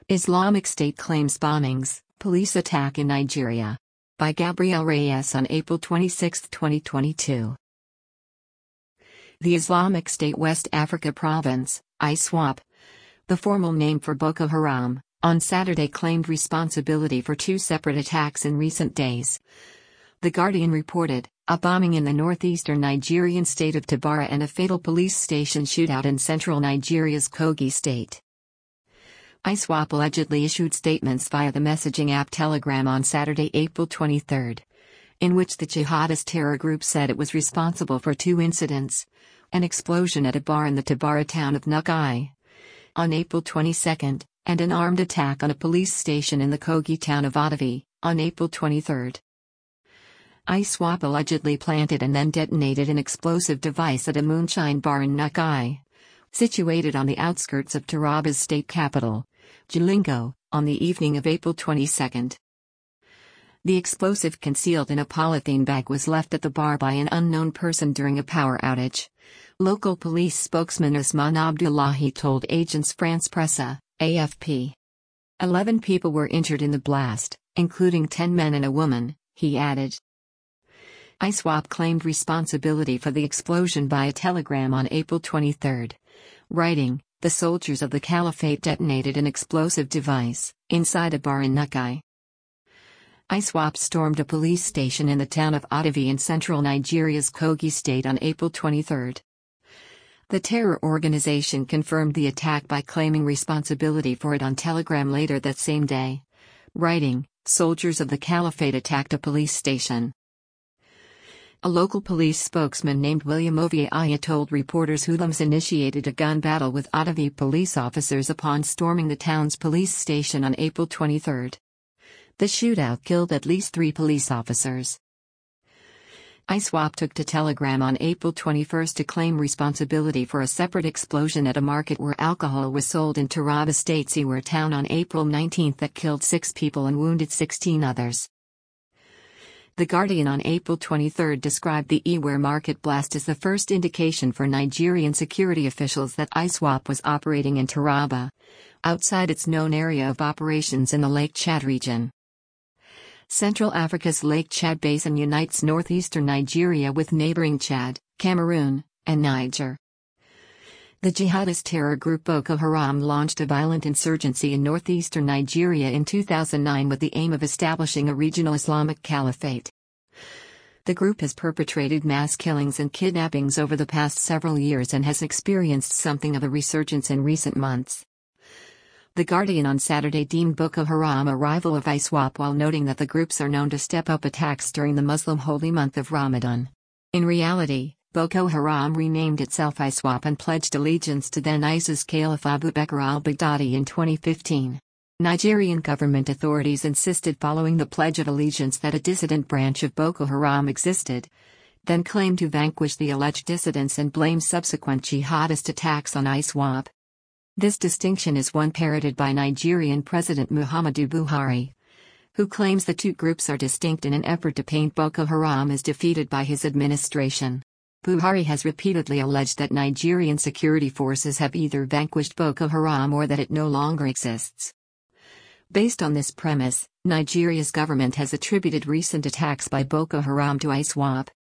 Islamic State claims bombings, police attack in Nigeria. By Gabriel Reyes on April 26, 2022. The Islamic State West Africa Province, ISWAP, the formal name for Boko Haram, on Saturday claimed responsibility for two separate attacks in recent days. The Guardian reported a bombing in the northeastern Nigerian state of Tabara and a fatal police station shootout in central Nigeria's Kogi state. ISWAP allegedly issued statements via the messaging app Telegram on Saturday, April 23, in which the jihadist terror group said it was responsible for two incidents: an explosion at a bar in the Tabara town of Nukai on April 22, and an armed attack on a police station in the Kogi town of Ottavi on April 23. ISWAP allegedly planted and then detonated an explosive device at a moonshine bar in Nukai, situated on the outskirts of Taraba's state capital, Jalingo, on the evening of April 22. The explosive concealed in a polythene bag was left at the bar by an unknown person during a power outage. Local police spokesman Usman Abdullahi told Agence France Presse, AFP. 11 people were injured in the blast, including 10 men and a woman, he added. ISWAP claimed responsibility for the explosion by a telegram on April 23, writing, "The soldiers of the Caliphate detonated an explosive device inside a bar in Nukai." ISWAP stormed a police station in the town of Ottavi in central Nigeria's Kogi state on April 23. The terror organization confirmed the attack by claiming responsibility for it on Telegram later that same day, writing, "Soldiers of the Caliphate attacked a police station." A local police spokesman named William Oviaya told reporters hoodlums initiated a gun battle with Ottavi police officers upon storming the town's police station on April 23. The shootout killed at least 3 police officers. ISWAP took to Telegram on April 21 to claim responsibility for a separate explosion at a market where alcohol was sold in Taraba State Siwer town on April 19 that killed 6 people and wounded 16 others. The Guardian on April 23 described the Iwer market blast as the first indication for Nigerian security officials that ISWAP was operating in Taraba, outside its known area of operations in the Lake Chad region. Central Africa's Lake Chad Basin unites northeastern Nigeria with neighboring Chad, Cameroon, and Niger. The jihadist terror group Boko Haram launched a violent insurgency in northeastern Nigeria in 2009 with the aim of establishing a regional Islamic caliphate. The group has perpetrated mass killings and kidnappings over the past several years and has experienced something of a resurgence in recent months. The Guardian on Saturday deemed Boko Haram a rival of ISWAP while noting that the groups are known to step up attacks during the Muslim holy month of Ramadan. In reality, Boko Haram renamed itself ISWAP and pledged allegiance to then ISIS Caliph Abu Bakr al-Baghdadi in 2015. Nigerian government authorities insisted following the Pledge of Allegiance that a dissident branch of Boko Haram existed, then claimed to vanquish the alleged dissidents and blame subsequent jihadist attacks on ISWAP. This distinction is one parroted by Nigerian President Muhammadu Buhari, who claims the two groups are distinct in an effort to paint Boko Haram as defeated by his administration. Buhari has repeatedly alleged that Nigerian security forces have either vanquished Boko Haram or that it no longer exists. Based on this premise, Nigeria's government has attributed recent attacks by Boko Haram to ISWAP.